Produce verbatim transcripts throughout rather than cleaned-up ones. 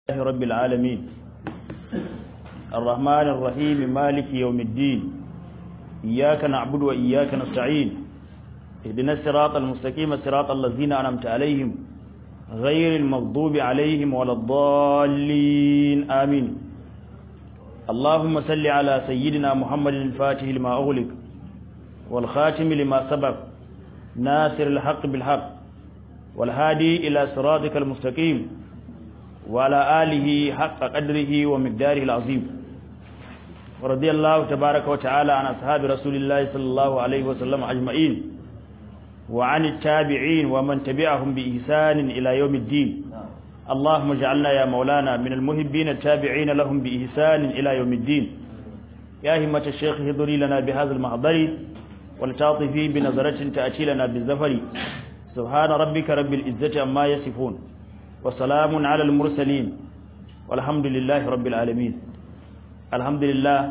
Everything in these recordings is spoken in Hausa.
رب العالمين الرحمن الرحيم مالك يوم الدين إياك نعبد وإياك نستعين اهدنا الصراط المستقيم صراط الذين أنعمت عليهم غير المغضوب عليهم ولا الضالين آمين اللهم صل على سيدنا محمد الفاتح لما أغلق والخاتم لما سبق ناصر الحق بالحق والهادي إلى صراطك المستقيم وعلى آله حق قدره ومقداره العظيم ورضي الله تبارك وتعالى عن أصحاب رسول الله صلى الله عليه وسلم أجمعين وعن التابعين ومن تبعهم بإحسان إلى يوم الدين اللهم اجعلنا يا مولانا من المحبين التابعين لهم بإحسان إلى يوم الدين يا همة الشيخ اهضري لنا بهذا المحضر ولتعطفي بنظرة تأتي لنا بالزفر سبحان ربك رب العزة عما يصفون وسلام على المرسلين والحمد لله رب العالمين الحمد لله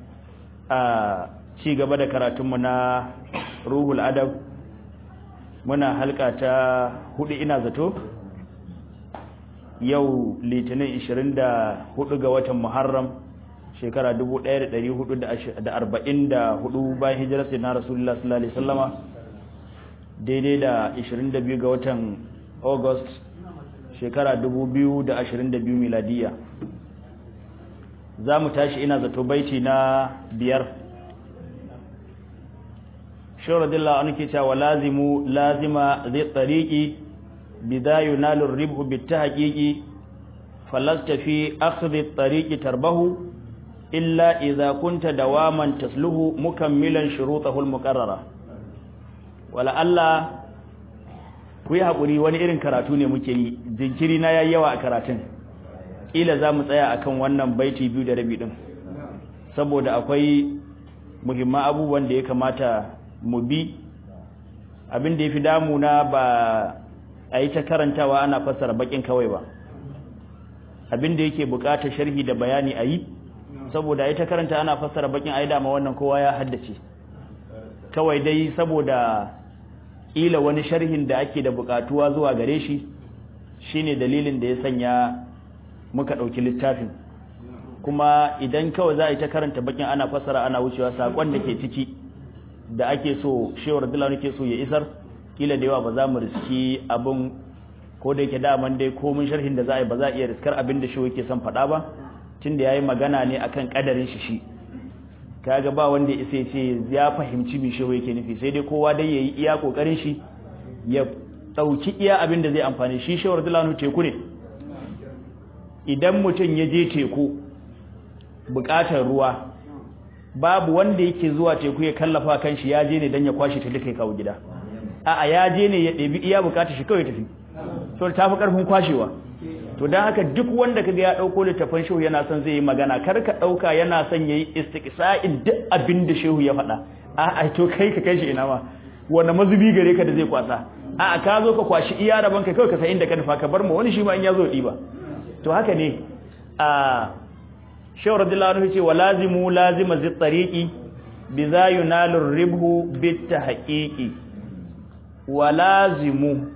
ci gaba da karatunmu na ruhul adab muna halka ta hudu ina zato yau litinin ishirin da hudu ga watan muharram shekara dubu ɗaya da ɗari hudu da arba'in da hudu bayan hijirar sai na rasulullah sallallahu alaihi wasallama daidai da ishirin da biyu ga watan august shekara dubu biyu da ashirin da biyu miladiya za mu tashi ina zato baiti na biyar shawar radiyallahu anhu ke cewa lazimu lazima zai tsariki bidayu nalur ribhu bitta haƙiƙi falasta fi akhdhi tsariki tarbahu illa idza kunta dawaman tasluhu mukammilan shurutahu al-muqarrara wala Allah ku yi haƙuri wani irin karatu ne muke yi jinkiri na yayi yawa a karatun ƙila za mu tsaya akan wannan baiti biyu da rabi ɗin saboda akwai muhimman abubuwan da ya kamata mu bi abin da ya fi damuna ba a yi ta karantawa ana fassara baƙin kawai ba abin da yake buƙatar sharhi da bayani a yi saboda a yi ta karanta ana fassara baƙin a yi dama wannan kowa ya haddace kawai dai saboda ƙila wani sharhin da ake da buƙatuwa zuwa gare shi shine dalilin da ya sanya muka ɗauki littafin kuma idan kawai za a yi ta karanta bakin ana fassara ana wucewa saƙon da ke ciki da ake so shewar dila ke so ya isar ƙila da yawa ba za mu riski abin ko da yake daman dai komin sharhin da za a yi ba za a iya riskar abin da shi yake son faɗa ba tun da ya yi magana ne akan ƙadarin shi shi kaga ba wanda ya isa ce ya fahimci me shehu yake nufi sai dai kowa dai yayi iya kokarin shi ya dauki iya abin da zai amfani shi shehu radiyallahu teku ne idan mutum ya je teku bukatar ruwa babu wanda yake zuwa teku ya kallafa kanshi ya je ne dan ya kwashi ta duka kawo gida a'a ya je ne ya ɗebi iya bukatar shi kawai tafi so ta fi karfin kwashewa to dan haka duk wanda kaga ya dauko littafin shehu yana son zai yi magana kar ka dauka yana son yayi istiqsa'in duk abin da shehu ya faɗa a'a to kai ka kai shi ina ma wanda mazubi gare ka da zai kwasa a'a ka zo ka kwashi iya raban ka kai ka san inda ka nufa ka bar mu wani shi ma in ya zo diba to haka ne a shehu radiyallahu anhu ce walazimu lazima zi tariqi bi za yunalu ribhu bit tahqiqi walazimu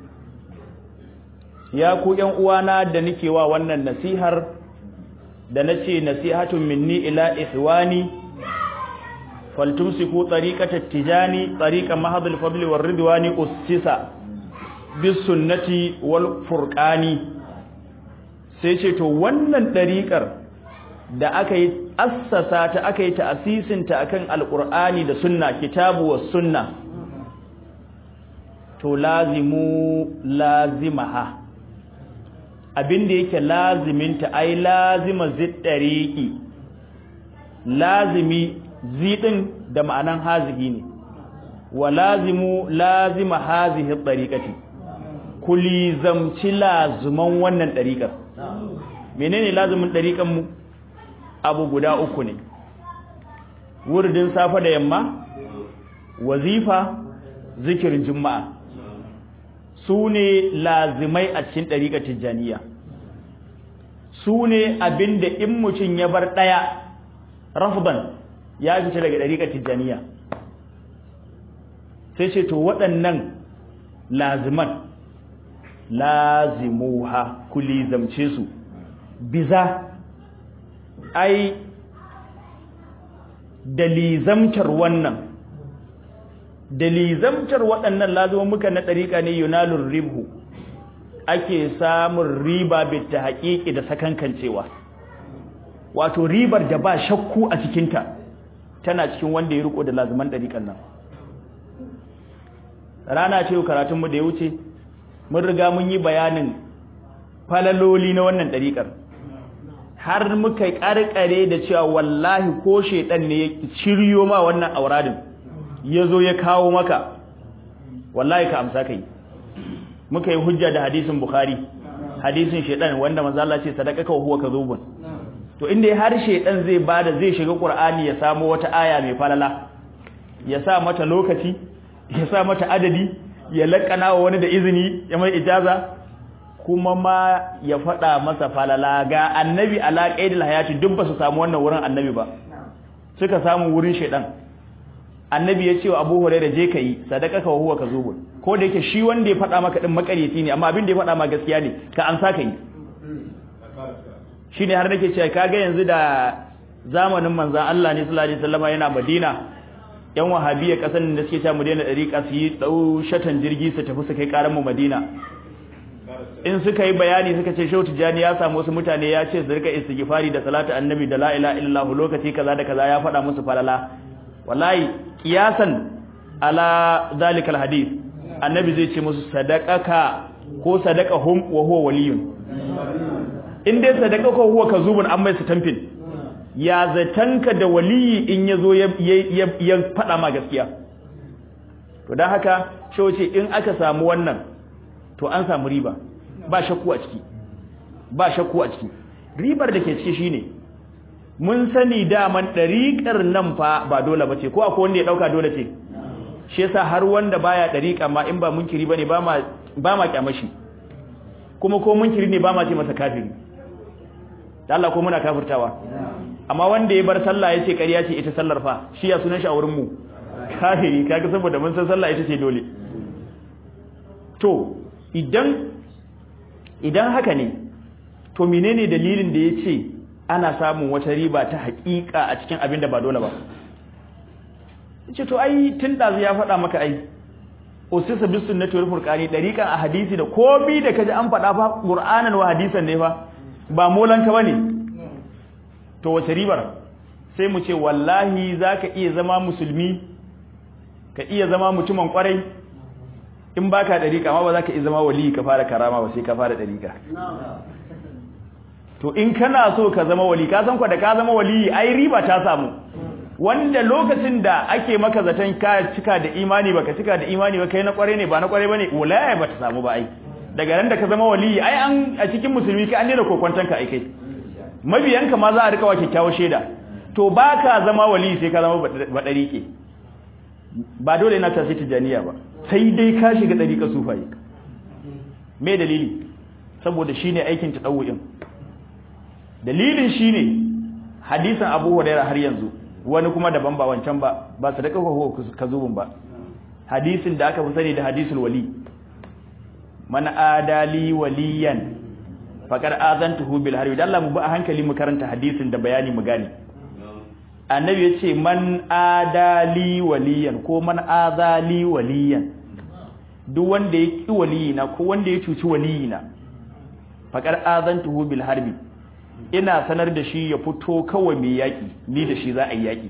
ya ku ƴan uwana da nake wa wannan nasihar da nace nasihatun minni ila ihwani faltumsiku tariqata tijani tariqa mahadul fadli war ridwani ussisa bis sunnati wal furqani sai ce to wannan dariqar da aka yi assasa ta aka yi ta'asisin ta akan alqur'ani da sunna kitabu was sunna to lazimu lazimaha abin da yake laziminta ai lazima ziddariki lazimi zidin da ma'anan hazihi ne wa lazimu lazima hazihi tariqati kulli zamci lazuman wannan tariqar menene lazimin tariqan mu abu guda uku ne wurdin safa da yamma wazifa zikirin juma'a su ne lazimai a cikin ɗariƙar tijjaniya su ne abinda in mutum ya bar ɗaya rafban ya fita daga ɗariƙar tijjaniya sai ce to waɗannan laziman lazimuha kulli zamce su biza ai dalizamtar wannan dalizamtar waɗannan lazumin muka na ɗariƙa ne yunalur ribhu ake samun riba bitta haƙiƙi da sakankancewa wato ribar da ba shakku a cikinta tana cikin wanda ya riko da lazuman ɗariƙan nan rana ce karatunmu da ya wuce mun riga mun yi bayanin falaloli na wannan ɗariƙar har muka ƙarƙare da cewa wallahi ko shaiɗan ne ya shiryo ma wannan auradin ya zo ya kawo maka wallahi ka amsa kai muka yi hujja da hadisin bukhari hadisin shaiɗan wanda manzo Allah ce sadaqaka wa huwa kadhubun to inda har shaiɗan zai bada zai shiga qur'ani ya samu wata aya mai falala ya sa mata lokaci ya sa mata adadi ya laƙana wa wani da izini ya mai ijaza kuma ma ya faɗa masa falala ga annabi ala qaidil hayati duk ba su samu wannan wurin annabi ba suka samu wurin shedan annabi ya ce wa Abu Hurairah je kai sadaqaka wa huwa kazubun ko da yake shi wanda ya faɗa maka din makaryaci ne amma abin da ya faɗa ma gaskiya ne ka amsa kai shine har nake cewa kaga yanzu da zamanin manzon Allah ne sallallahu alaihi wasallam yana Madina yan wahabiyya kasan da suke cewa mu daina dariƙa su yi dau shatan jirgi su tafi su kai karan mu Madina in suka yi bayani suka ce Shehu Tijani ya samu wasu mutane ya ce su rika istighfari da salatu annabi da la ilaha illallah lokaci kaza da kaza ya faɗa musu falala wallahi qiyasan ala zalikal hadith annabi zai ce musu sadaqaka ko sadaqahum wa huwa waliyun in dai sadaqaka huwa kazubun an mai su tamfin ya zatanka da waliyi in yazo ya ya faɗa ma gaskiya to dan haka Shehu ce in aka samu wannan to an samu riba ba shakku a ciki ba shakku a ciki ribar da ke ciki shine mun sani daman dariƙar nan fa ba dole bace ko akwai wanda ya dauka dole ce shi yasa har wanda baya dariƙa ma in ba munkiri bane ba ma ba ma kyamashi kuma ko munkiri ne ba ma ce masa kafiri da Allah ko muna kafirtawa amma wanda ya bar sallah yace ƙarya ce ita sallar fa shi ya sunan shi a wurin mu kafiri kaga saboda mun san sallah ita ce dole to idan idan haka ne to menene dalilin da yace ana samun wata riba ta haƙiƙa a cikin abin da ba dole ba yace to ai tun da ya faɗa maka ai usisa bis sunnati wal furqani dariqan a hadisi da komai da kaji an faɗa fa qur'anan wa hadisan ne fa ba molanka bane to wace ribar sai mu ce wallahi zaka iya zama musulmi ka iya zama mutumin kwarai in baka dariƙa ma ba za ka iya zama wali ka fara karama ba sai ka fara dariƙa to in kana so ka zama wali ka san ko da ka zama wali ai riba ta samu wanda lokacin da ake maka zaton ka cika da imani baka cika da imani ba kai na kware ne ba na kware bane wallahi ba ta samu ba ai daga ran da ka zama wali ai an a cikin musulmi ka an daina kokwantan ka ai kai mabiyanka ma za a rika wa kyakkyawar sheda to baka zama wali sai ka zama ba dariƙe ba dole ina ta sai tijaniya ba sai dai ka shiga dariƙa sufaye me dalili saboda shine aikin tadawu'in dalilin shine hadisin Abu Hurairah har yanzu wani kuma daban ba wancan ba ba sadaka ko kazubun ba hadisin da aka fi sani da hadisul wali man adali waliyan faqad azantuhu bil harbi dan Allah mu ba a hankali mu karanta hadisin da bayani mu gane annabi yace man adali waliyan ko man azali waliyan duk wanda ya ki waliyina ko wanda ya cuci waliyina faqad azantuhu bil harbi ina sanar da shi ya fito kawai mai yaki ni da shi za a yi yaki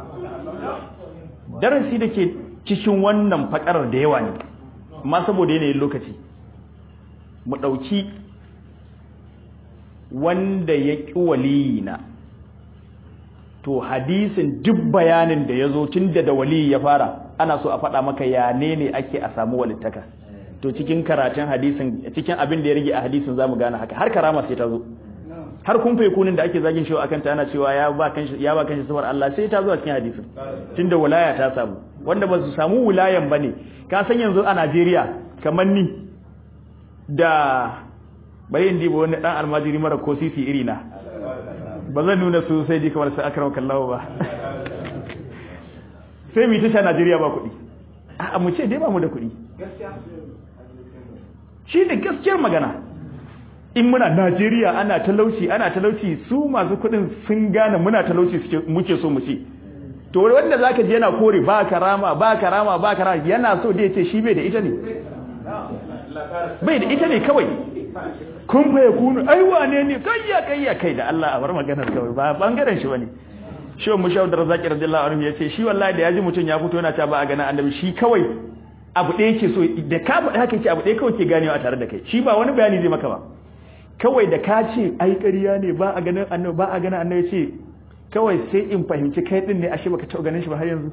darasi da ke cikin wannan fakarar da yawa ne amma saboda yanayin lokaci mu dauki wanda ya ki waliyina to hadisin duk bayanin da yazo tunda da wali ya fara ana so a faɗa maka ya ne ne ake a samu walittaka to cikin karatun hadisin cikin abin da ya rage a hadisin zamu gane haka har karama sai ta zo har kun fa kunin da ake zagin shi akan ta ana cewa ya ba kanshi ya ba kanshi sifar Allah sai ta zo a cikin hadisin tunda wilaya ta samu wanda ba su samu wilayan bane ka san yanzu a Najeriya kamar ni da bayin dibo wani dan almajiri mara ko sisi iri na ba zan nuna su sai ji kamar sai akram kallahu ba sai mu tashi Najeriya ba kuɗi a mu ce dai ba mu da kuɗi gaskiya shi ne gaskiyar magana in muna Najeriya ana talauci ana talauci su masu kuɗin sun gane muna talauci suke muke so mu ci to wanda zaka je yana kore ba karama ba karama ba karama yana so da yace shi bai da ita ne bai da ita ne kawai kun fa yakunu ai wane ne kayya kayya kai da Allah a bar maganar kawai ba bangaren shi bane shi mu shawo da Razaki radiyallahu anhu yace shi wallahi da yaji mutun ya fito yana ta ba a ganin annabi shi kawai abu ɗaya yake so da ka faɗa haka yake abu ɗaya kawai ke ganewa tare da kai shi ba wani bayani zai maka ba kawai da ka ce ai ƙarya ne ba a ganin annabi ba a ganin annabi ce kawai sai in fahimci kai din ne ashe baka taɓa ganin shi ba har yanzu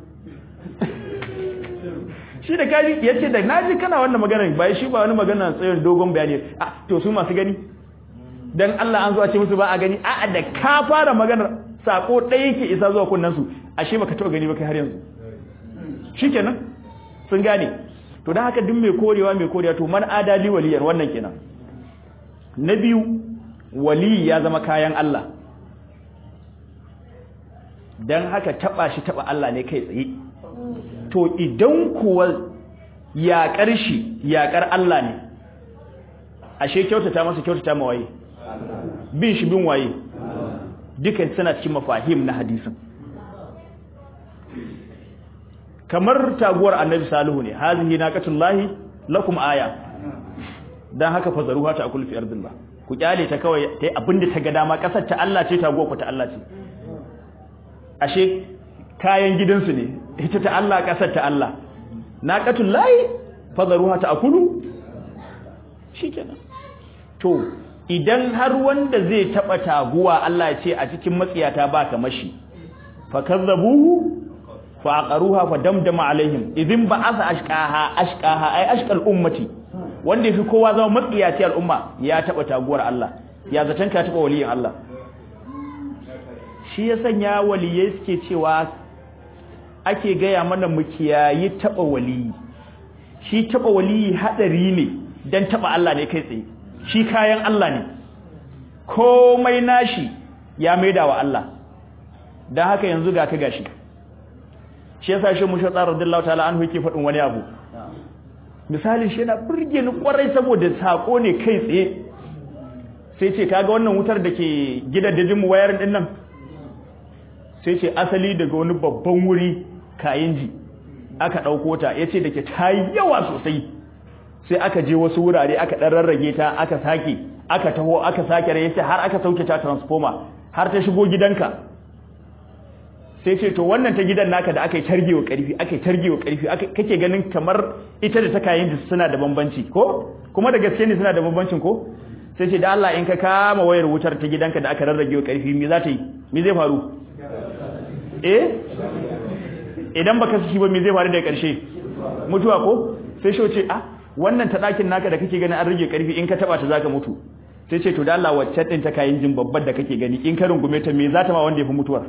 shi da kaji yace da naji kana wannan magana ba shi ba wani magana tsayin dogon bayani a to su masu gani dan Allah an zo a ce musu ba a gani a da ka fara maganar sako ɗaya yake isa zuwa kunnan su ashe baka taɓa gani ba kai har yanzu shikenan sun gane to dan haka duk mai korewa mai korewa to man adali waliyan wannan kenan na biyu wali ya zama kayan Allah dan haka taba shi taba Allah ne kai tsaye to idan kuwa yaƙar shi yaƙar Allah ne ashe kyautata masa kyautata ma waye bin shi bin waye dukan suna cikin mafahim na hadisin kamar taguwar annabi salihu ne hazihi naqatullahi lakum aya dan haka fazaruha ta akul fi ardillah ku kyale ta kawai tai abinda ta ga dama kasar ta Allah ce taguwar ku ta Allah ce ashe kayan gidansu ne ita ta Allah kasar ta Allah naqatullahi fazaruha ta akulu shikenan to idan har wanda zai taba taguwa Allah ya ce a cikin matsiyata ba kamar shi fakazzabuhu faqaruha fadamdama alaihim idin ba'atha ashqaha ashqaha ay ashqal ummati wanda yafi kowa zama matsiyaci al'umma ya taba taguwar Allah ya zatan ka taba waliyin Allah shi ya sanya waliyai suke cewa ake gaya mana mu kiyayi taba waliyi shi taba waliyi hadari ne dan taba Allah ne kai tsaye shi kayan Allah ne komai nashi ya maida wa Allah dan haka yanzu ga ka gashi shi yasa shi musha tsara radiyallahu ta'ala anhu yake fadin wani abu misali shi yana burge ni kwarai saboda sako ne kai tsaye sai ce kaga wannan wutar da ke gidan da jinmu wayarin din nan sai ce asali daga wani babban wuri kayinji aka dauko ta yace dake tayi yawa sosai sai aka je wasu wurare aka dan rarrage ta aka sake aka taho aka sake rai yace har aka sauke ta transformer har ta shigo gidanka sai ce to wannan ta gidan naka da aka yi targewa karfi aka yi targewa karfi kake ganin kamar ita da ta kayan suna da bambanci ko kuma da gaske ne suna da bambancin ko sai ce da Allah in ka kama wayar wutar ta gidanka da aka rarragewa karfi me za ta yi me zai faru eh idan baka shi ba me zai faru da karshe mutuwa ko sai shi ce ah wannan ta dakin naka da kake ganin an rage karfi in ka taba ta zaka mutu sai ce to da Allah wacce din ta kayan jin babbar da kake gani in ka rungume ta me za ta ma wanda yafi mutuwar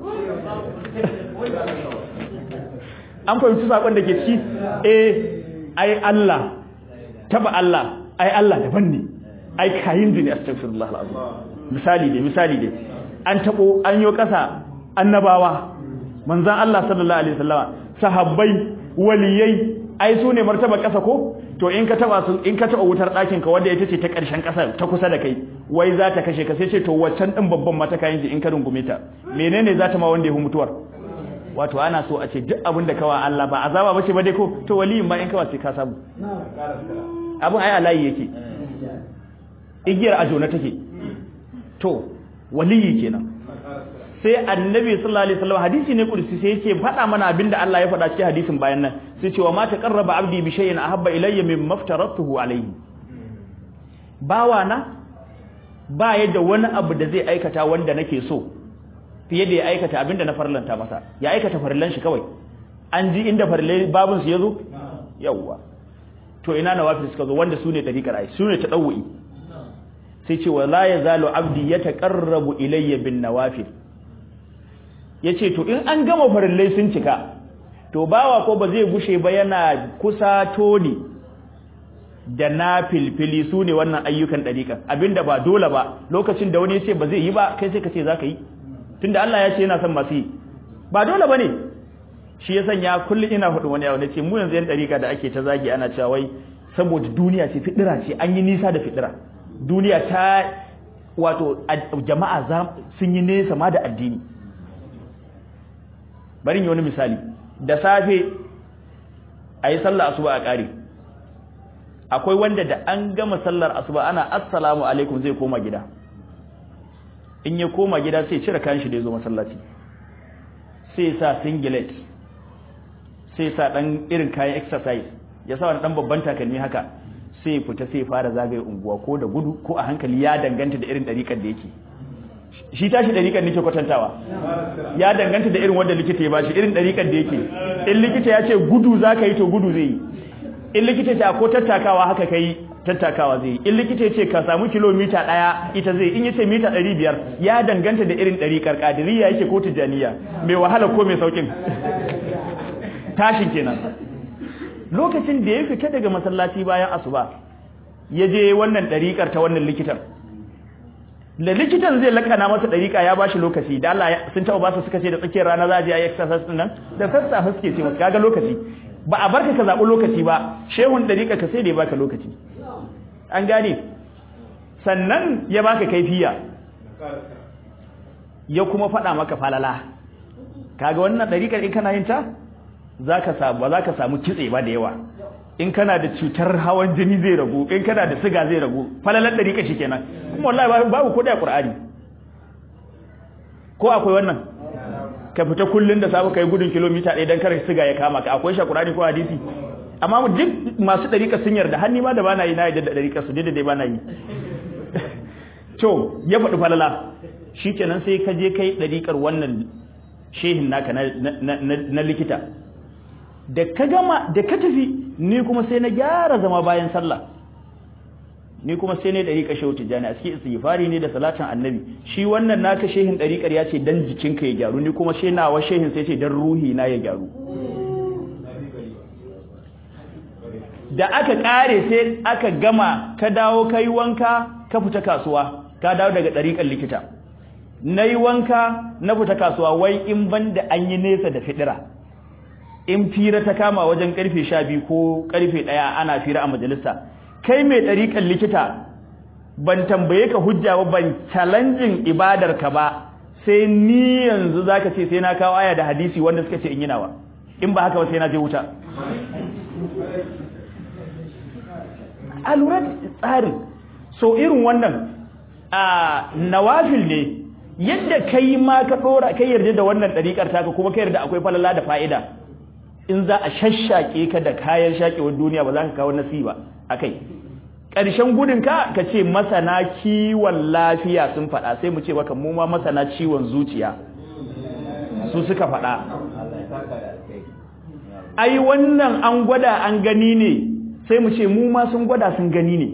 an fahimci sakon da ke ci eh ai Allah taba Allah ai Allah daban ne ai kayin jini astaghfirullah alazim misali dai misali dai an tabo an yo kasa annabawa manzon Allah sallallahu alaihi wasallama sahabbai waliyai ai su ne martaba kasa ko to in ka taba su in ka taba wutar dakin ka wanda ita ce ta karshen kasa ta kusa da kai wai za ta kashe ka sai ce to waccan din babban mata kayin ji in ka rungume ta menene za ta ma wanda ya fi mutuwar wato ana so a ce duk abin da kawa Allah ba azaba bace ba dai ko to waliyin ma in kawa sai ka samu abin ai alayi yake igiyar ajo na take to waliyi kenan sai annabi sallallahu alaihi wasallam hadisi ne kursi sai yake faɗa mana abinda Allah ya faɗa cikin hadisin bayan nan sai ce wa ma taqarraba abdi bi shay'in ahabba ilayya mimma aftaratuhu alayhi bawana ba yadda wani abu da zai aikata wanda nake so fiye da ya aikata abinda na farlanta masa ya aikata farillan shi kawai an ji inda farillai babun su yazo yawa to ina nawafil suka zo wanda sune dariqar ai sune tadawwi sai ce wala yazalu abdi yataqarrabu ilayya bin nawafil yace to in an gama farillai sun cika to bawa ko ba zai gushe ba yana kusa toni da nafilfili sune wannan ayyukan dariqa abinda ba dole ba lokacin da wani yace ba zai yi ba kai sai ka ce zaka yi tunda Allah ya ce yana son masu yi ba dole bane shi ya sanya kullum ina faɗi wani yawo nace mu yanzu yan dariqa da ake ta zagi ana cewa wai saboda duniya ce fidira ce an yi nisa da fidira duniya ta wato jama'a sun yi nesa ma da addini. Bari yi wani misali, da safe a yi sallar asuba a ƙare, akwai wanda da an gama sallar asuba ana assalamu alaikum zai koma gida, in ya koma gida sai cire kayan shi da ya zo masallaci, sai sa singlet, sai sa ɗan irin kayan exercise, ya sa wani ɗan babban takalmi haka, sai fita sai fara zagaye unguwa ko da gudu ko a hankali, ya danganta da irin ɗariƙar da yake. Shi tashi ɗariƙar nake kwatantawa, ya danganta da irin wanda likita ya bashi, irin ɗariƙar da yake. In likita ya ce gudu za ka yi to gudu zai yi, in likita ya ce ko tattakawa haka ka yi tattakawa zai yi, in likita ya ce ka samu kilomita ɗaya ita zai, in ya ce mita ɗari biyar, ya danganta da irin ɗariƙar ƙadiriya yake ko tijjaniya, mai wahala ko mai sauƙin. Tashin kenan. Lokacin da ya fita daga masallaci bayan asuba, ya je wannan ɗariƙar ta wannan likitan, da likitan zai lakana masa ɗariƙa ya bashi lokaci, da Allah sun taɓa ba su suka ce da tsakiyar rana za a je a yi exercise ɗin nan, da sassafe suke ce masu kaga lokaci, ba a barka ka zaɓi lokaci ba, shehun ɗariƙa ka sai da ya baka lokaci. An gane, sannan ya baka kaifiya, ya kuma faɗa maka falala. Kaga wannan ɗariƙar in kana yin ta, za ka samu, ba za ka samu kitse ba da yawa. In kana da cutar hawan jini zai ragu, in kana da siga zai ragu, falalar ɗariƙa shi kenan. Kuma wallahi babu ko da Qur'ani. Ko akwai wannan? Ka fita kullun da safe kai gudun kilomita ɗaya dan kar siga ya kama ka. Akwai shi Qur'ani ko hadisi? Amma duk masu ɗariƙa sun yarda, har ni ma da bana yi na yarda da ɗariƙa su, da dai bana yi. To, ya faɗi falala. Shikenan sai ka je kai ɗariƙar wannan shehin naka na na likita. Da ka gama da ka tafi, ni kuma sai na gyara zama bayan sallah, ni kuma sai ne dariƙa shehu tijani a cikin istighfari ne da salatin annabi. Shi wannan naka shehin dariƙar ya ce dan jikinka ya gyaru, ni kuma shi nawa shehin sai ce dan ruhi na ya gyaru. Da aka ƙare sai aka gama, ka dawo kai wanka ka fita kasuwa, ka dawo daga dariƙar likita, nayi wanka na fita kasuwa, wai in banda an yi nesa da fidira, in fira ta kama wajen karfe sha biyu ko karfe ɗaya ana fira a majalisa, kai mai ɗariƙar likita ban tambaye ka hujja ba, ban challenging ibadar ka ba, sai ni yanzu zaka ce sai na kawo aya da hadisi wanda suka ce in yi nawa, in ba haka ba sai na je wuta. A lura tsarin, so irin wannan a nawafil ne, yadda kai ma ka ɗora kai yarda da wannan ɗariƙar taka kuma ka yarda akwai falala da fa'ida. In za a shashshake ka da kayan shakewar duniya ba za ka kawo nasiba a kai. Ƙarshen gudunka ka ce masana kiwon lafiya sun faɗa, sai mu ce maka mu ma masana ciwon zuciya su suka faɗa. Ai wannan an gwada an gani ne, sai mu ce mu ma sun gwada sun gani ne.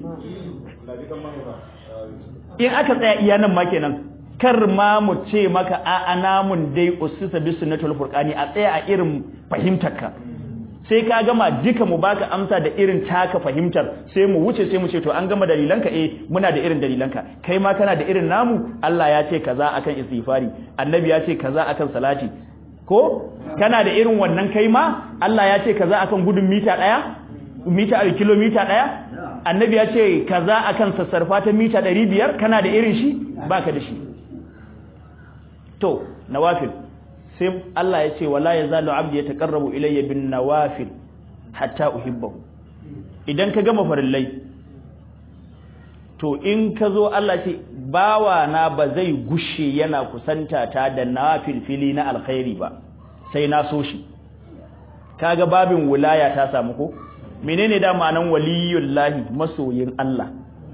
In aka tsaya iya nan ma kenan, kar ma mu ce maka a anamun dai usisa bis sunnatul furqani, a tsaya a irin fahimtarka. Sai ka gama duka mu baka amsa da irin taka fahimtar, sai mu wuce sai mu ce to an gama dalilanka, eh muna da irin dalilanka, kai ma kana da irin namu. Allah ya ce kaza akan istighfari, annabi ya ce kaza akan salati, ko kana da irin wannan kai ma. Allah ya ce kaza akan gudun mita ɗaya, mita a kilomita ɗaya, annabi ya ce kaza akan sassarfa ta mita ɗari biyar, kana da irin shi? Baka da shi. To, nawafil, sai Allah ya ce wala yazalu abdi yataqarrabu ilayya bin nawafil hatta uhibbahu. Idan ka gama farillai, to in ka zo Allah ce bawa na ba zai gushe yana kusanta ta da nawafil fili na alkhairi ba, sai na so shi. Kaga babin wilaya ta samu ko? Menene da ma'anan waliyullahi, masoyin Allah?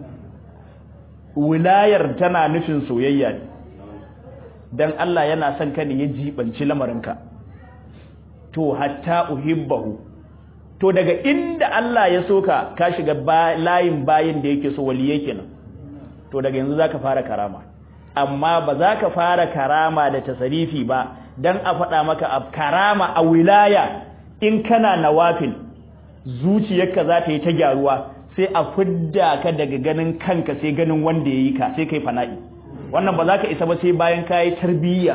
Wilayar tana nufin soyayya ne. Dan Allah yana son ka ne ya jibanci lamarinka, to hatta uhibbahu, to daga inda Allah ya soka ka shiga layin bayin da yake so, waliyai kenan. To daga yanzu zaka fara karama, amma ba za ka fara karama da tasarifi ba, dan a faɗa maka a karama a wilaya. In kana nawafil, zuciyarka za ta yi ta gyaruwa, sai a fidda ka daga ganin kanka sai ganin wanda ya yi ka, sai kai fana'i. Wannan ba za ka isa ba sai bayan ka yi tarbiyya.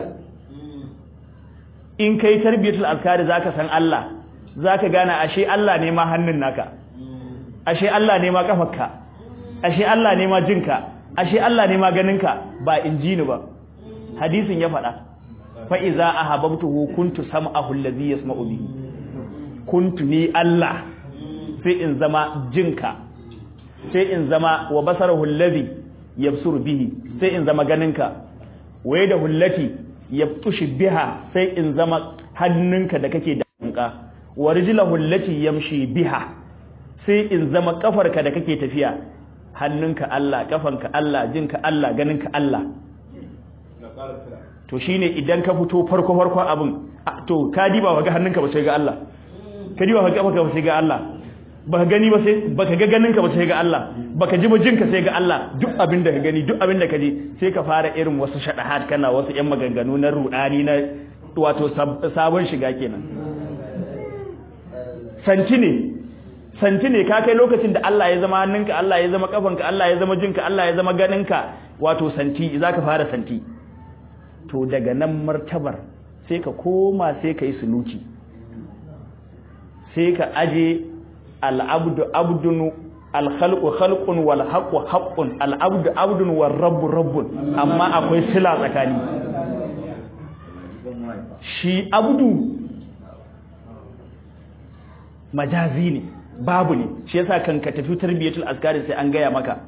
In ka yi tarbiyyatul azkari za ka san Allah, za ka gane ashe Allah ne ma hannun naka, ashe Allah ne ma kafarka, ashe Allah ne ma jinka ashe Allah ne ma ganinka ba injini ba hadisin ya faɗa fa iza ahabbtuhu kuntu sam'ahu allazi yasma'u bihi kuntu ni Allah sai in zama jinka sai in zama wa basarahu allazi yabsuru bihi sai in zama ganinka waye da hullati yabtushi biha sai in zama hannunka da kake danka wa rijlahu allati yamshi biha sai in zama kafarka da kake tafiya hannunka Allah kafanka Allah jinka Allah ganinka Allah to shine idan ka fito farko farko abin to ka diba ga hannunka ba sai ga Allah ka diba ga kafarka ba sai ga Allah baka gani ba sai baka ga ganinka ba sai ga Allah baka ji ba jinka sai ga Allah duk abin da ka gani duk abin da ka ji sai ka fara irin wasu shadahat kana wasu ƴan maganganu na rudani na wato sabon shiga kenan santi ne santi ne ka kai lokacin da Allah ya zama hannunka Allah ya zama kafanka Allah ya zama jinka Allah ya zama ganinka wato santi zaka fara santi to daga nan martabar sai ka koma sai ka yi suluki sai ka aje al'abdu abdun al-khalqu khalqun wal haqqu haqqun al'abdu abdun war rabbu rabbun amma akwai sila tsakani shi abdu majazi ne babu ne shi yasa kan ka tafi tarbiyatul azkari sai an gaya maka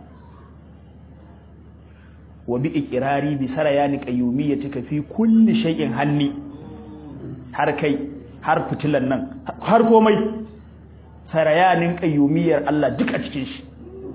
wa bi iqrari bi sarayani qayyumiyyatika fi kulli shay'in hanni har kai har fitilan nan har komai sarayanin qayyumiyyar Allah duk a cikin shi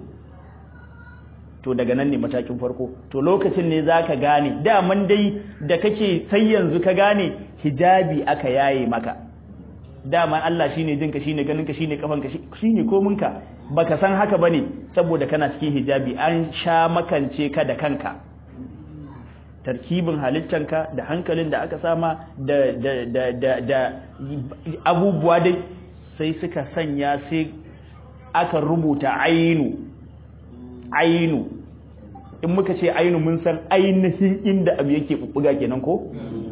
to daga nan ne matakin farko to lokacin ne zaka gane daman dai da kake sai yanzu ka gane hijabi aka yaye maka daman Allah shine jinka shine ganinka shine kafanka shine kominka baka san haka bane saboda kana cikin hijabi an sha makance ka da kanka tarkibin halittanka da hankalin da aka sama da da da da, da abubuwa dai sai suka sanya sai aka rubuta ainu ainu in muka ce ainu mun san ainihin inda abu yake bubbuga kenan ko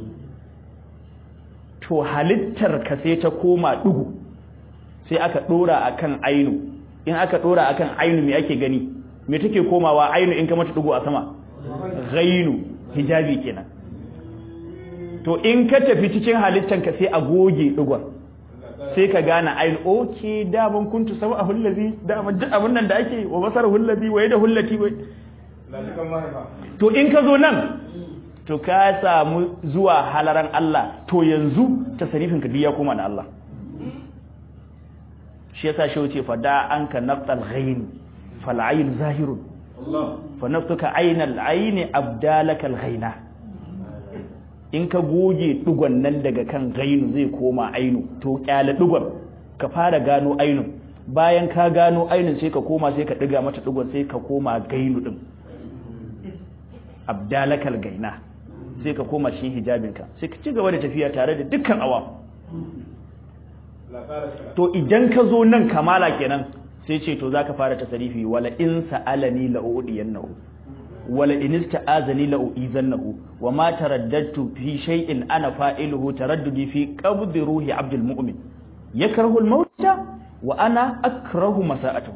to halittar ka sai ta koma dugu sai aka dora akan ainu in aka dora akan ainu me ake gani me take komawa ainu in ka mata dugu a sama ghainu hijabi kenan to in ka tafi cikin halittar ka sai a goge dugon sai ka gane ainu okay da ban kuntu sab'ahu allazi da duk abun nan da ake wa basarahu allazi wa yadahu allati wa to in ka zo nan to ka samu zuwa halaran Allah to yanzu tasarifin ka ya koma na Allah shi yasa shi wuce fada anka naftal ghain fal ayn zahirun Allah fa naftuka aynal ayn abdalakal ghaina in ka goge dugon nan daga kan gainu zai koma ainu to kyale dugon ka fara gano ainun bayan ka gano ainun sai ka koma sai ka diga mata dugon sai ka koma gainu din abdalakal gaina sai ka koma cikin hijabinka sai ka ci gaba da tafiya tare da dukkan awam to idan ka zo nan kamala kenan sai ce to zaka fara tasarifi wala in sa'alani la udiyannahu wala in ista'azani la uizannahu wama taraddadtu fi shay'in ana fa'iluhu taraddudi fi qabdi ruhi abdul mu'min yakrahu al-mauta wa ana akrahu masa'atuhu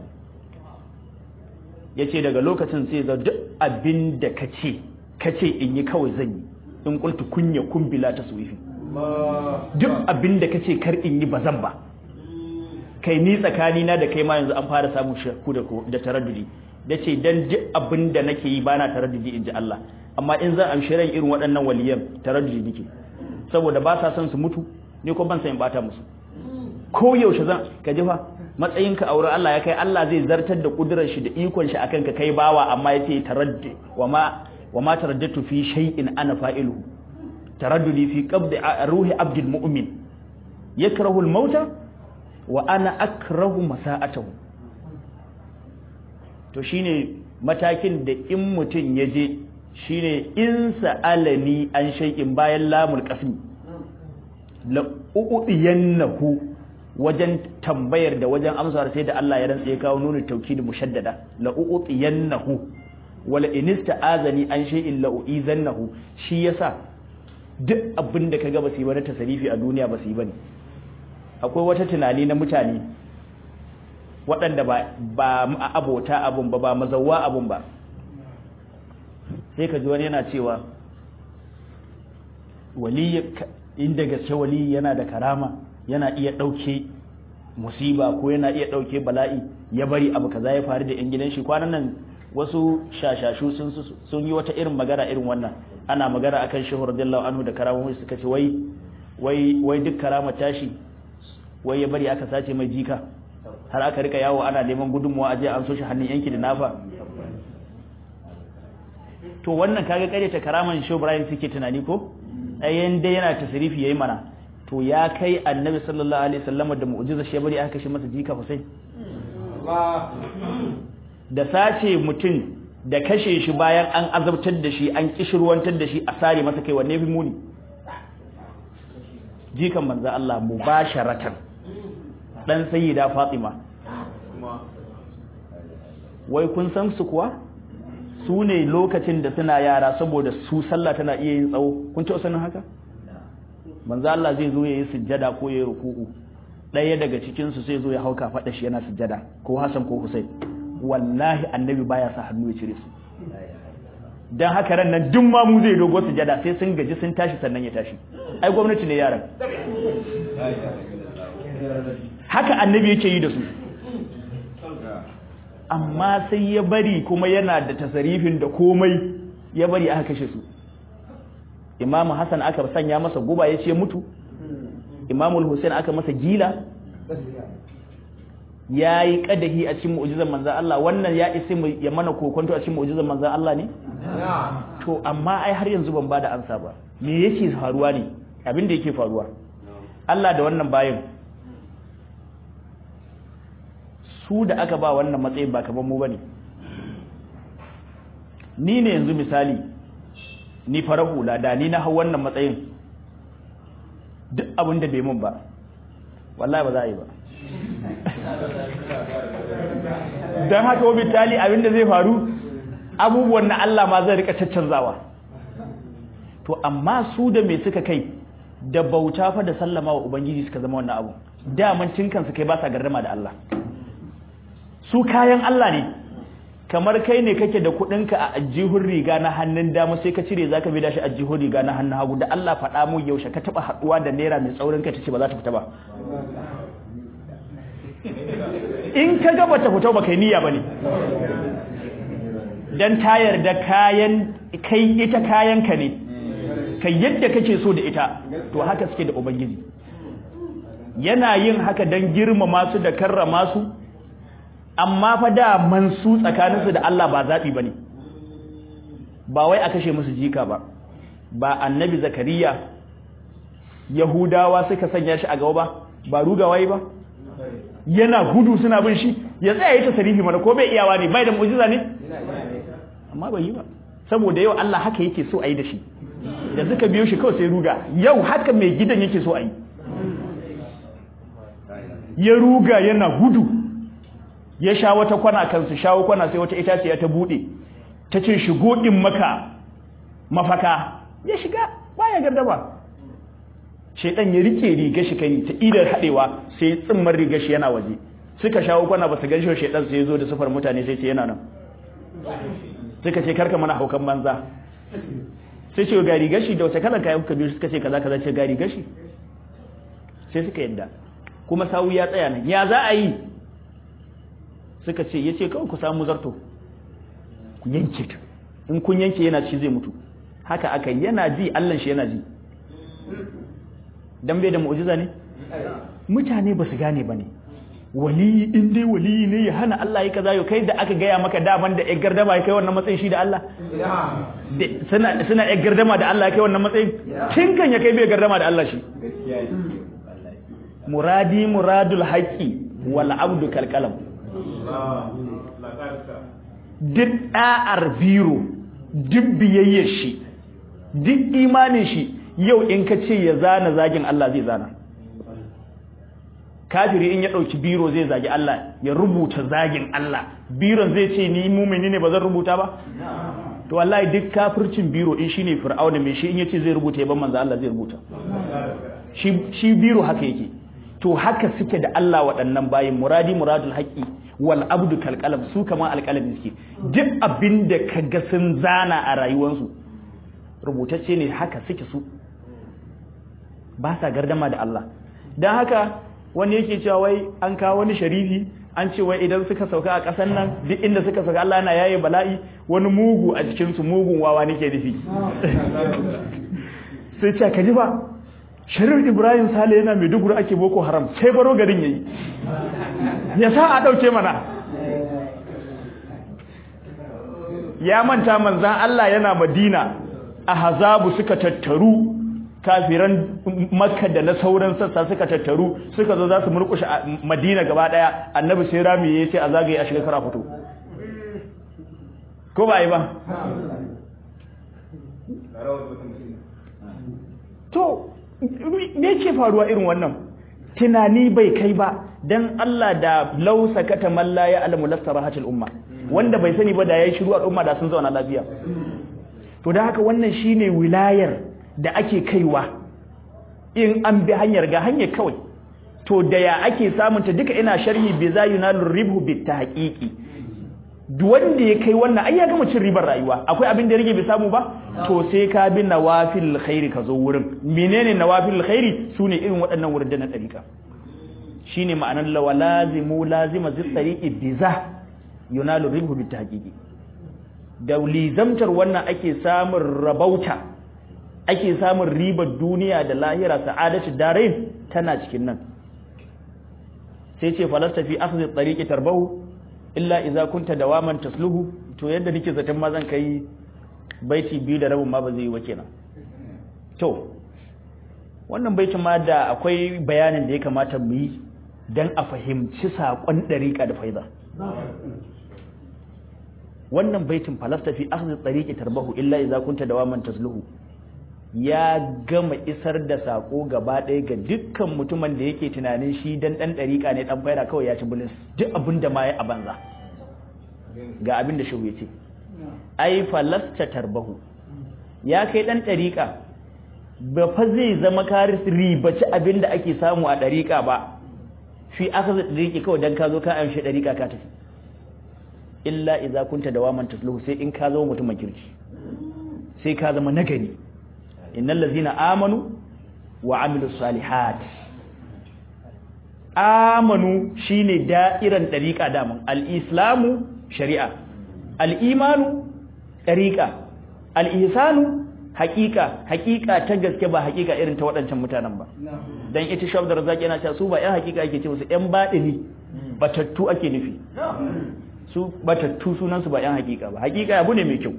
yace daga lokacin sai ga duk abinda kace kace in yi kawai zan yi in qultu kunya kun bila taswifi duk abinda kace kar in yi bazan ba kai ni tsakani na da kai ma yanzu an fara samu shakku da da taraddudi dace dan duk abinda nake yi bana taraddudi inji Allah amma in zan amshi ran irin waɗannan waliyan taraddudi nake saboda ba sa son su mutu ne ko ban san in bata musu ko yaushe zan ka ji fa matsayinka auren Allah ya kai Allah zai zartar da kudurar shi da ikon shi akan ka kai bawa amma yace taraddi wama wama taraddatu fi shay'in ana fa'iluhu taraddudi fi qabdi ruhi abdul mu'min yakrahu al-mauta wa ana akrahu masa'atahu to shine matakin da in mutun yaje shine in sa'alani an shay'in bayan lamul qasmi la uqiyannahu wajen tambayar da wajen amsar sai da Allah ya rantsa ya kawo nunu taukid mushaddada la uqiyannahu wala in ista'azani an shay'in la uizannahu shi yasa duk abinda kaga ba su yi wani tasarifi a duniya ba su yi bane akwai wata tunani na mutane waɗanda ba ba abota abun ba ba mazawwa abun ba sai ka ji wani yana cewa wali inda gaske wali yana da karama yana iya ɗauke musiba ko yana iya ɗauke bala'i ya bari abu kaza ya faru da yan gidan shi kwanan nan wasu shashashu sun sun yi wata irin magana irin wannan ana magana akan shehu radiyallahu anhu da karamomi suka ce wai wai wai duk karama tashi wai ya bari aka sace mai jika har aka rika yawo ana neman gudunmuwa aje an so shi hannun yanki da nafa to wannan kaga kare ta karaman shehu Ibrahim suke tunani ko ayyan dai yana tasrifi yayi mana to ya kai annabi sallallahu alaihi wasallam da mu'jiza shi bari aka kashe masa jika Hussein da sace mutum da kashe shi bayan an azabtar da shi an kishirwantar da shi a sare masa kai wanne fi muni jikan manzo Allah mubasharatan dan sayyida Fatima wai kun san su kuwa su ne lokacin da suna yara saboda su sallah tana iya yin tsawo kun ci sanin haka manzo Allah zai zo yayi sujjada ko yayi ruku'u daya daga cikin su sai zo ya hauka fada shi yana sujjada ko Hassan ko Hussein wallahi annabi baya sa hannu ya cire su dan haka ran nan duk ma mu zai dogo sujjada sai sun gaji sun tashi sannan ya tashi ai gwamnati ne yaran haka annabi yake yi da su amma sai ya bari kuma yana da tasarifin da komai ya bari aka kashe su imamu Hassan aka sanya masa guba ya ce mutu imamu Hussein aka masa gila ya yi kadahi a cikin mu'jizar manzan Allah wannan ya isi ya mana kokonto a cikin mu'jizar manzan Allah ne to amma ai har yanzu ban bada ansa ba me yake faruwa ne abin da yake faruwa Allah da wannan bayin su da aka ba wannan matsayin ba kaman mu bane ni ne yanzu misali ni farar hula da ni na hau wannan matsayin duk abin da bai mun ba wallahi ba za a yi ba don haka wa bitali abin da zai faru abubuwan na Allah ma zai rika caccanzawa to amma su da me suka kai da bauta fa da sallama wa ubangiji suka zama wannan abu daman tinkan su kai ba sa gardama da Allah su kayan Allah ne kamar kai ne kake da kudinka a ajihun riga na hannun dama sai ka cire zaka bi da shi ajihun riga na hannun hagu da Allah faɗa mu yaushe ka taba haduwa da naira mai tsaurin kai tace ba za ta fita ba in ka ga bata fita ba kai niyya bane dan tayar da kayan kai ita kayan ka ne kai yadda kake so da ita to haka suke da ubangiji yana yin haka dan girmama su da karrama su amma fa da mansu tsakaninsu da Allah ba zaɓi ba ne ba wai a kashe musu jika ba ba annabi zakariya yahudawa suka sanya shi a gaba ba ba rugawa yi ba yana gudu suna bin shi ya tsaya yi tasarifi mana ko bai iyawa ne bai da mu'jiza ne amma bai yi ba saboda yau Allah haka yake so a yi da shi da suka biyo shi kawai sai ruga yau haka mai gidan yake so a yi ya ruga yana gudu ya sha wata kwana kansu shawo kwana sai wata itaciya ta bude ta ce shigo din maka mafaka ya shiga baya gardaba shedan ya rike riga shi kai ta idar hadewa sai tsimmar riga shi yana waje suka shawo kwana ba su ganshi shedan sai ya zo da sufar mutane sai ce yana nan suka ce karka mana haukan banza sai ce ga riga shi da wata kalan kayan kuka biyo suka ce kaza kaza ce ga riga shi sai suka yadda kuma sawu ya tsaya nan ya za a yi suka ce ya ce kawai ku samu zarto ku yanke ta in kun yanke yana ci zai mutu haka aka yana ji Allahn shi yana ji dan bai da mu'jiza ne mutane ba su gane ba ne wali in dai wali ne ya hana Allah ya kaza yau kai da aka gaya maka daman da yar gardama ya kai wannan matsayin shi da Allah suna suna yar gardama da Allah ya kai wannan matsayin kin kan ya kai bai gardama da Allah shi muradi muradul haqqi wal abdu kal qalam duk ɗa'ar biro duk biyayyar shi duk imanin shi yau in ka ce ya zana zagin Allah zai zana kafiri in ya ɗauki biro zai zagi Allah ya rubuta zagin Allah biron zai ce ni mumini ne ba zan rubuta ba to wallahi duk kafircin biro in shine fir'auna mai shi in yace zai rubuta yaban manzo Allah zai rubuta shi shi biro haka yake to haka suke da Allah waɗannan bayin muradi muradul haqqi wal abdu kal qalam su kama alqalami suke duk abinda kaga sun zana a rayuwarsu rubutacce ne haka suke su ba sa gardama da Allah dan haka wani yake cewa wai an kawo wani sharifi an ce wai idan suka sauka a ƙasar nan duk inda suka sauka Allah yana yaye bala'i wani mugu a cikin su mugun wawa nake nufi sai ce ka ji ba Sharif Ibrahim Sale yana mai duguru ake boko haram sai baro garin yayi ya sa a dauke mana ya manta manzan Allah yana Madina ahzabu suka tattaru kafiran Makka da na sauran sassa suka tattaru suka zo za su murkushe Madina gaba daya annabi sai rami yayi sai a zagaye a shiga kara fito ko ba yi ba to me ke faruwa irin wannan tunani bai kai ba dan Allah da law sakata man la ya'lamu lastarahatil umma wanda bai sani ba da yayi shiru al'umma da sun zauna lafiya to dan haka wannan shine wilayar da ake kaiwa in an bi hanyar ga hanyar kawai to da ya ake samun ta duka ina sharhi bi zayunalur ribhu bit tahqiqi duk wanda ya kai wannan ai ya gama cin ribar rayuwa akwai abin da ya rage bai samu ba to sai ka bi nawafil khairi ka zo wurin menene nawafil khairi sune irin waɗannan wurin da na tsarika shine ma'anar lawalazimu lazima zis tariqi biza yunalu ribhu bit tahqiqi da lizamtar wannan ake samun rabauta ake samun ribar duniya da lahira sa'adatu darain tana cikin nan sai ce falasta fi akhdhi tariqi tarbahu illa idza kunta dawaman tasluhu to yadda nake zaton ma zan kai baiti biyu da rabin ma ba zai yi wa kenan to wannan baitin ma da akwai bayanin da ya kamata mu yi dan a fahimci sakon dariqa da faida wannan baitin falasta fi akhdhi tariqi tarbahu illa idza kunta dawaman tasluhu ya gama isar da sako gaba ɗaya ga dukkan mutumin da yake tunanin shi dan dan dariƙa ne dan faira kawai ya ci bulis duk abin da ma ya a banza ga abin da shehu yace ai falasta tarbahu ya kai dan dariƙa ba fa zai zama karis ribaci abin da ake samu a dariƙa ba fi akhadha dariƙi kawai dan ka zo ka amshi dariƙa ka tafi illa idza kunta dawaman tasluhu sai in ka zama mutumin kirki sai ka zama nagari innal ladzina amanu wa amilus salihat amanu shine da'iran dariqa daman al-islamu shari'a al-imanu dariqa al-ihsanu haqiqa haqiqa ta gaske ba haqiqa irin ta wadancan mutanen ba dan ita shaf da razaki yana cewa su ba yan haqiqa yake ce musu yan badini batattu ake nufi su batattu sunan su ba yan haqiqa ba haqiqa abu ne mai kyau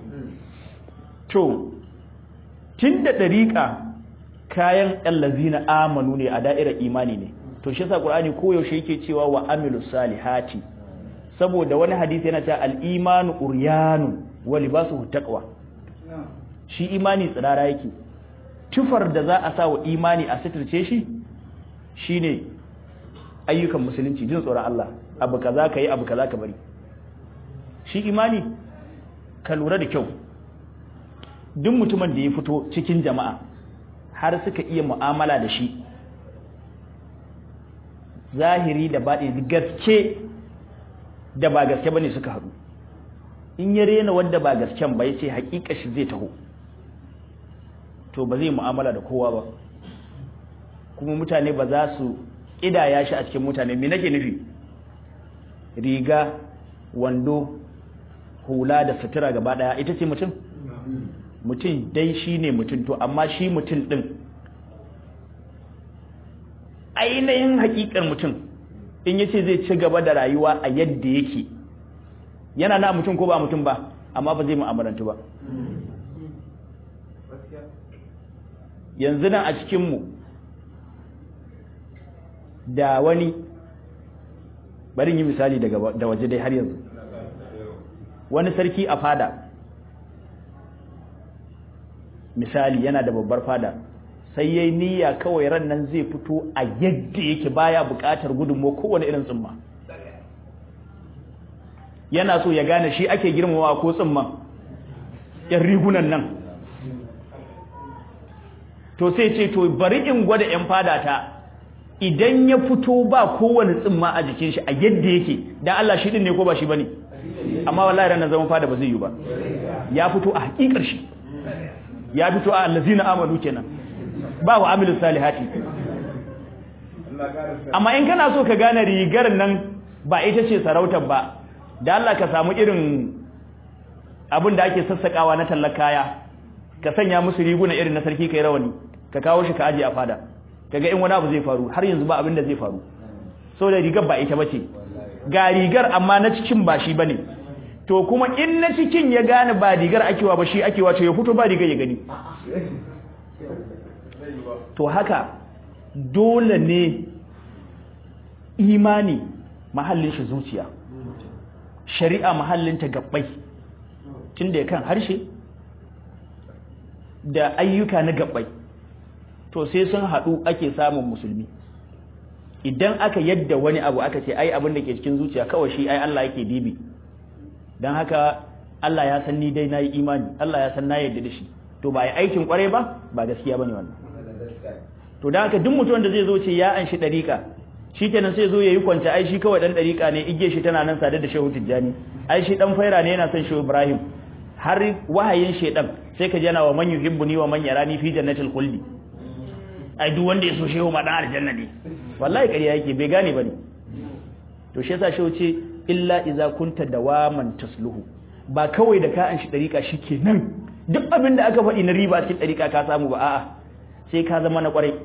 to tunda dariqa kayan allazina amanu ne a da'irar imani ne to shi yasa qur'ani koyaushe yake cewa wa amilus salihati saboda wani hadisi yana cewa al-imanu uryanu wa libasuhu taqwa shi imani tsirara yake tufar da za a sa wa imani a sitirce shi shine ayyukan musulunci jin tsoron Allah abu kaza kai abu kaza ka bari shi imani ka lura da kyau duk mutumin da ya fito cikin jama'a har suka iya mu'amala da shi zahiri da baɗi gaske da ba gaske bane suka haɗu in ya rena wanda ba gasken ba yace haƙiƙa shi zai taho to ba zai mu'amala da kowa ba kuma mutane ba za su ƙidaya shi a cikin mutane me nake nufi riga wando hula da sutura gaba ɗaya ita ce mutum mutum dai shi ne mutum to amma shi mutum ɗin ainihin hakikar mutum in yace zai ci gaba da rayuwa a yadda yake yana na mutum ko ba mutum ba amma ba zai mu'amalantu ba yanzu nan a cikinmu da wani bari yi misali da waje dai har yanzu wani sarki a fada misali yana da babbar fada sai yayi niyya kawai ran nan zai fito a yadda yake baya buƙatar gudunmo kowane irin tsumma yana so ya gane shi ake girmamawa ko tsumman yan rigunan nan to sai ce to bari in gwada yan fada ta idan ya fito ba kowane tsimma a jikin shi a yadda yake dan Allah shi din ne ko ba shi bane amma wallahi ran zaman fada ba zai yi ba ya fito a hakikar shi ya fito a allazina amanu kenan ba wa amilus salihati amma in kana so ka gane rigar nan ba ita ce sarautar ba da Allah ka samu irin abin da ake sassakawa na tallakaya ka sanya musu riguna irin na sarki kai rawani ka kawo shi ka aje a fada kaga in wani abu zai faru har yanzu ba abin da zai faru saboda rigar ba ita bace ga rigar amma na cikin ba shi bane to kuma in na cikin ya gane ba rigar akewa ba shi akewa to ya fito ba rigar ya gani to haka dole ne imani mahallin shi zuciya shari'a mahallin ta gabbai tunda ya kan harshe da ayyuka na gabbai to sai sun haɗu ake samun musulmi idan aka yadda wani abu aka ce ai abin da ke cikin zuciya kawai shi ai Allah yake dibi dan haka Allah ya san ni dai nayi imani Allah ya san na yadda da shi to ba ai aikin kware ba ba gaskiya bane wannan to dan haka duk mutum da zai zo ce ya an shi dariƙa shikenan sai zo yayi kwanta ai shi kawai dan dariƙa ne igge shi tana nan sadar da Shehu Tijjani ai shi dan faira ne yana son Shehu Ibrahim har wahayin shedan sai ka jana wa man yuhibbuni wa man yarani fi jannatil khuldi ai duk wanda ya so shehu ma dan aljanna ne wallahi ƙarya yake bai gane bane to shi yasa shehu ce illa iza kunta dawaman tasluhu ba kawai da ka an shi dariƙa shikenan duk abin da aka faɗi na riba cikin dariƙa ka samu ba a'a sai ka zama na ƙwarai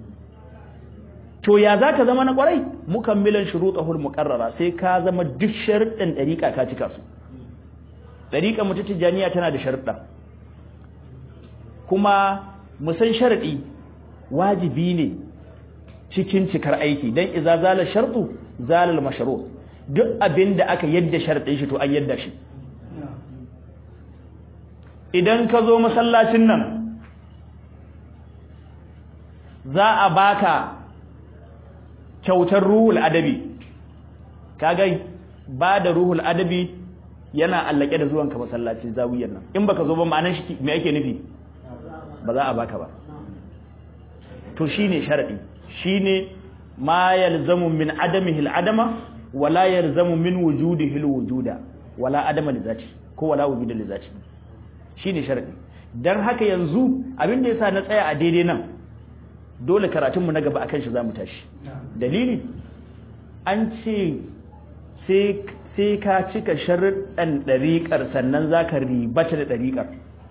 to ya zaka zama na ƙwarai mukammilan shurutahul muqarrara sai ka zama duk sharuɗan dariƙa ka cika su dariƙa mutu tijaniya tana da sharuɗa kuma mu san sharadi wajibi ne cikin cikar aiki dan iza zala shartu zalal mashru duk abinda aka yadda sharadin shi to an yadda shi idan ka zo masallacin nan za a baka kyautar ruhul adabi kaga ba da ruhul adabi yana allake da zuwanka masallacin zawiyar nan in baka zo ba ma'anar shi me yake nufi ba za a baka ba to shine sharadi shine ma yalzamu min adamihi al-adama wala yalzamu min wujudihi al-wujuda wala adama li zati ko wala wujuda li zati shine sharadi dan haka yanzu abin da yasa na tsaya a daidai nan dole karatun mu na gaba akan shi zamu tashi dalili an ce sai sai ka cika sharuɗan dariƙar sannan zaka ribata da dariƙar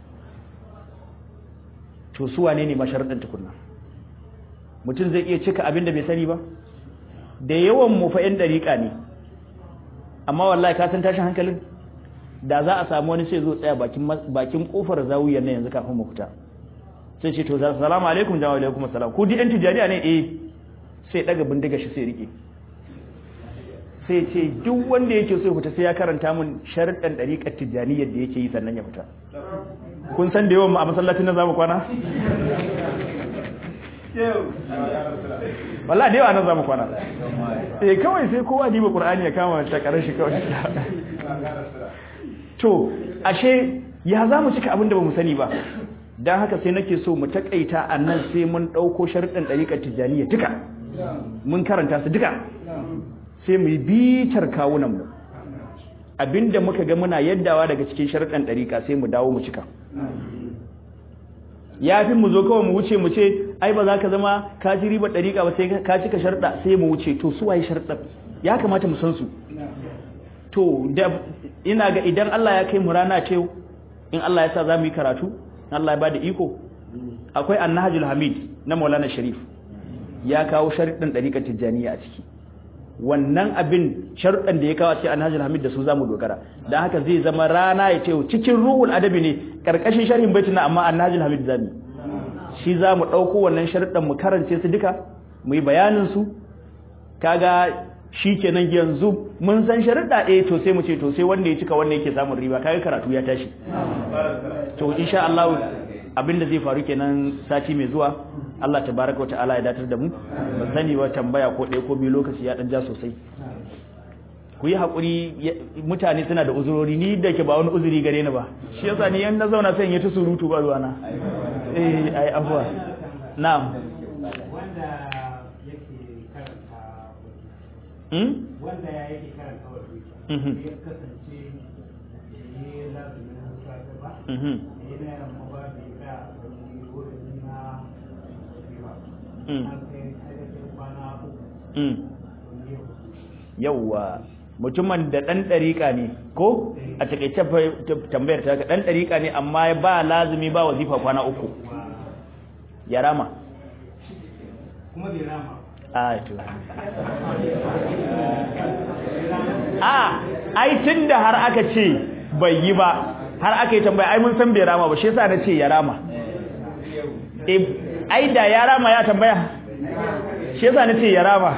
to su wane ne masharuɗan tukunna mutum zai iya cika abin da bai sani ba da yawan mu fa 'yan dariƙa ne amma wallahi ka san tashin hankalin da za a samu wani sai zo tsaya bakin bakin kofar zawiyar nan yanzu kafin mu fita sai ce to assalamu alaikum wa alaikum assalam ku di yan tijariya ne eh sai daga bindiga shi sai rike sai ce duk wanda yake so ya fita sai ya karanta mun sharuɗan dariƙar tijaniyar da yake yi sannan ya fita kun san da yawan mu a masallacin nan zamu kwana wallahi da yawa nan zamu kwana eh kawai sai kowa diba qur'ani ya kama ta karar shi kawai to ashe ya zamu cika abin da bamu sani ba dan haka sai nake so mu takaita annan sai mun dauko sharuɗan dariƙar tijaniyya duka mun karanta su duka sai mu bitar kawunan mu abinda muka ga muna yaddawa daga cikin sharuɗan dariƙa sai mu dawo mu cika ya fi mu zo kawai mu wuce mu ce ai ba za ka zama ka ji ribar dariƙa ba sai ka cika sharuɗa sai mu wuce to su waye sharuɗa ya kamata mu san su to da ina ga idan Allah ya kai mu rana ce in Allah ya sa za mu yi karatu Allah ya bada iko akwai annahjul hamid na Maulana Sharif ya kawo sharuɗan dariƙar tijaniya a ciki wannan abin sharuɗan da ya kawo ce annahjul hamid da su zamu dogara dan haka zai zama rana ya ce cikin ruhul adabi ne karkashin sharhin baitin na amma annahjul hamid zamu shi zamu dauko wannan sharuɗan mu karance su duka mu yi bayanin su kaga shikenan yanzu mun san sharuɗa eh to sai mu ce to sai wanda ya cika wanda yake samun riba kaga karatu ya tashi to insha Allah abinda zai faru kenan sati mai zuwa Allah tabaaraka wataala ya datar da mu ban sani wa tambaya ko ɗaya ko biyu lokaci ya dan ja sosai ku yi hakuri mutane suna da uzurori ni da ke ba wani uzuri gare ni ba shi yasa ni yan na zauna sai in yi ta surutu ba ruwana eh ai afwa na'am wanda yake wanda ya yake karanta wazifa ya kasance ne lazumin safe ba ne na yamma ba da ya ga wurin na wazifa an kai sai kwana uku yawwa mutumin da dan dariƙa ne ko a takeice tambayar ta dan dariƙa ne amma ba lazumi ba wazifa kwana uku ya rama kuma bai rama a to a ai tunda har aka ce bai yi ba har aka yi tambaya ai mun san bai rama ba shi yasa na ce ya rama eh ai da ya rama ya tambaya shi yasa na ce ya rama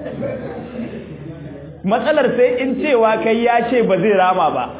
matsalar sai in cewa kai ya ce ba zai rama ba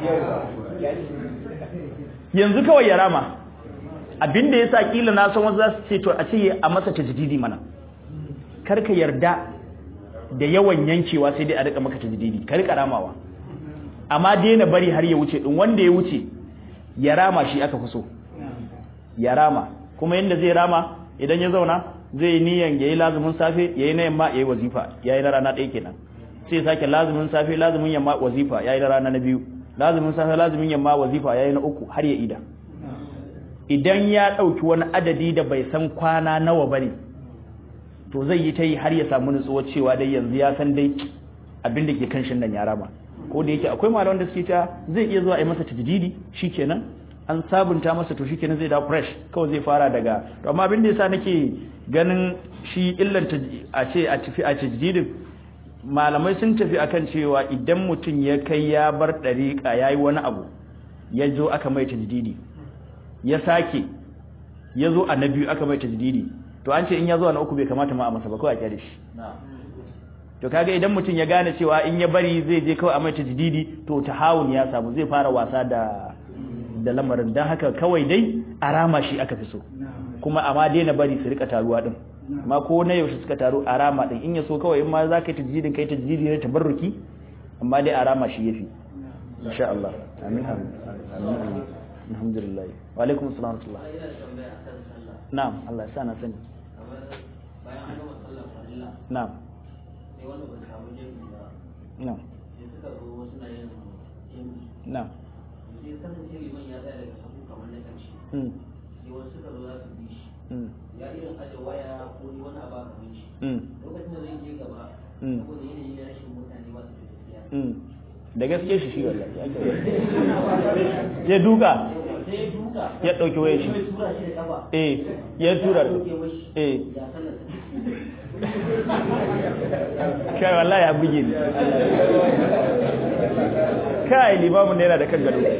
yanzu kawai ya rama abinda yasa kila na san wasu za su ce to a ce a masa tajdidi mana karka yarda da yawan yankewa sai dai a rika maka tajdidi ka rika ramawa amma daina bari har ya wuce din wanda ya wuce ya rama shi aka fi so ya rama kuma yanda zai rama idan ya zauna zai niyan yayi lazumin safe yayi na yamma yayi wazifa yayi na rana ɗaya kenan sai sake lazumin safe lazumin yamma wazifa yayi na rana na biyu lazumin safe lazumin yamma wazifa yayi na uku har ya ida idan ya dauki wani adadi da bai san kwana nawa bane to zai yi ta yi har ya samu nutsuwa cewa dai yanzu ya san dai abin da ke kan shin nan ya rama ko da yake akwai malaman da suke ta zai iya zuwa a yi masa tajdidi shikenan an sabunta masa to shikenan zai da fresh kawai zai fara daga to amma abin da yasa nake ganin shi illan a ce a tafi a tajdidin malamai sun tafi akan cewa idan mutum ya kai ya bar dariƙa yayi wani abu ya zo aka mai tajdidi ya sake ya zo a na biyu aka mai tajdidi to an ce in ya zo na uku bai kamata ma a masa ba kawai a kyale shi to kaga idan mutum ya gane cewa in ya bari zai je kawai a mai tajdidi to tahawun ya samu zai fara wasa da da lamarin dan haka kawai dai a rama shi aka fi so kuma amma daina bari su rika taruwa din amma ko na yaushe suka taru a rama din in ya so kawai in ma za ka yi tajdidin kai tajdidi ne tabarruki amma dai a rama shi yafi insha Allah amin amin alhamdulillah wa alaikum assalam wa rahmatullah na'am Allah ya sa na sani bayan an gama sallar farilla na'am sai wanda ba samu jami'i ba na'am sai suka zo wasu na yin jami'i na'am sai kasance liman ya tsaya daga sahu kamar na ƙarshe mm sai wasu suka zo za su bi shi mm ya irin aje waya ko ni wani abu kamar shi mm lokacin da zai je gaba Mm. saboda yanayin na rashin mutane ba su da tafiya mm da gaske shi shi wallahi ya duka sai ya duka ya dauki wayar shi sai tura shi da kafa eh ya tura dauke mashi eh ya sallar kai wallahi ya buge ni kai limamin ne yana da kan gado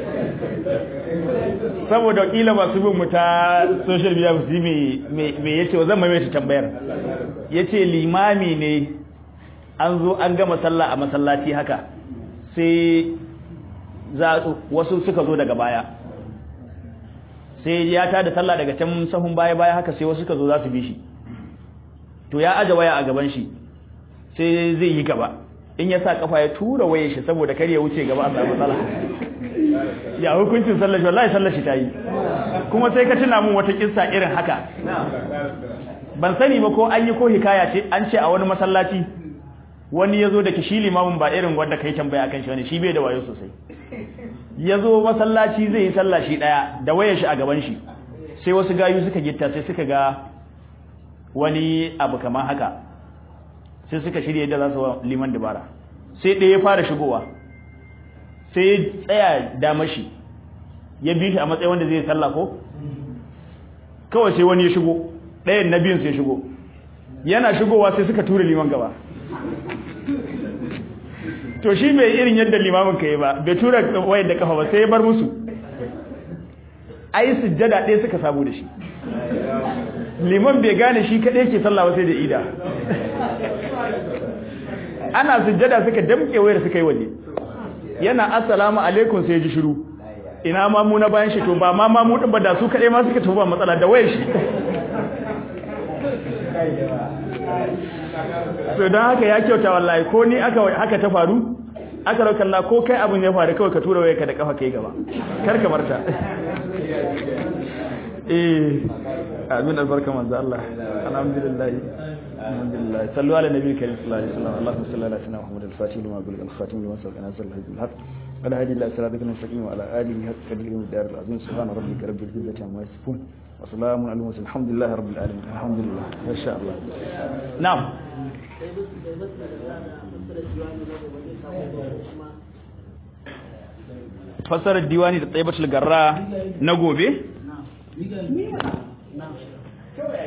saboda kila masu bin mu ta social media su me me yace zan mai mai tambayar yace limami ne an zo an gama sallah a masallaci haka sai za wasu suka zo daga baya sai ya tada sallah daga can sahun baya baya haka sai wasu suka zo za su bi shi to ya aje waya a gaban shi sai zai yi gaba in ya sa kafa ya tura wayar shi saboda kar ya wuce gaba a samu matsala ya hukuncin sallar shi wallahi sallar shi tayi kuma sai ka tuna mun wata kissa irin haka ban sani ba ko an yi ko hikaya ce an ce a wani masallaci wani yazo da kishi limamin ba irin wanda kai tambaya akan shi wani shi bai da wayo sosai yazo masallaci zai yi sallah shi daya da wayar shi a gaban shi sai wasu gayu suka gitta sai suka ga wani abu kamar haka sai suka shirye da za su liman dabara sai ɗaya ya fara shigowa sai ya tsaya dama shi ya bi shi a matsayin wanda zai sallah ko kawai sai wani ya shigo ɗayan na biyun sai shigo yana shigowa sai suka tura liman gaba to shi bai irin yadda limamin ka yi ba bai tura wayar da kafa ba sai ya bar musu ai sujjada ɗaya suka samu da shi liman bai gane shi kaɗai ke sallah ba sai da ida ana sujjada suka damke wayar suka yi waje yana assalamu alaikum sai ya ji shiru ina ma mu na bayan shi to ba ma ma mu din ba da su kaɗai ma suka tafi ba matsala da wayar shi so don haka ya kyauta wallahi ko ni aka haka ta faru aka rauka Allah ko kai abin ya faru kawai ka tura wayarka da kafa kai gaba kar ka barta eh amin albarka manzo Allah alhamdulillah alhamdulillah sallu ala nabiyil karim sallallahu alaihi wasallam allahumma salli ala sayyidina muhammad al-fatih lima bil al-khatim lima sabqa nasr al-hadi al-haq ala hadi ila siratikal mustaqim wa ala alihi haqqa qadrihi wa dar al-azim subhana rabbika rabbil izzati amma yasifun wa salamun ala al-mursalin alhamdulillahi rabbil alamin alhamdulillah masha Allah na'am fasarar diwani da tsaibatul garra na gobe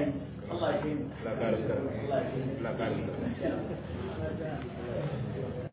na'am